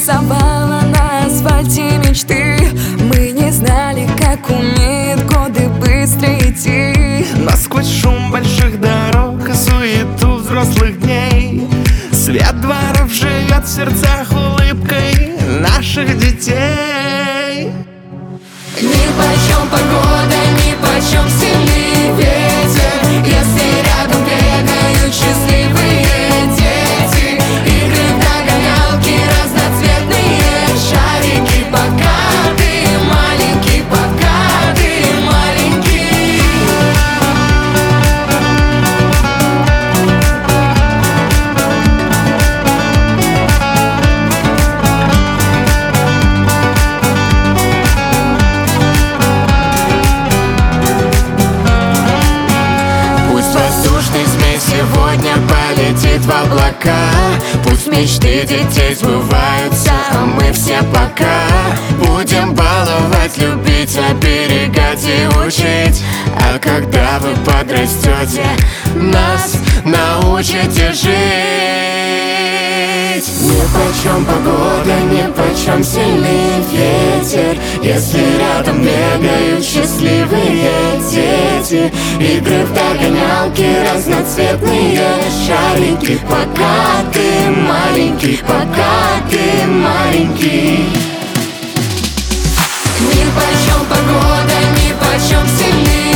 рисовала на асфальте мечты. Мы не знали, как умеют годы быстро идти. Но сквозь шум больших дорог и суету взрослых дней свет дворов живет в сердцах улыбкой наших детей. Нипочем погода, нипочем сильный ветер, если рядом бегают счастливые дети. Игры в догонялки, разноцветные шарики. Пока ты маленький, пока ты маленький. Воздушный змей сегодня полетит в облака. Пусть мечты детей сбываются, а мы все пока будем баловать, любить, оберегать и учить. А когда вы подрастете, нас научите жить. Нипочем погода, нипочем сильный ветер, если рядом бегают счастливые дети. Игры в догонялки, разноцветные шарики. Пока ты маленький, пока ты маленький. Нипочем погода, нипочем сильный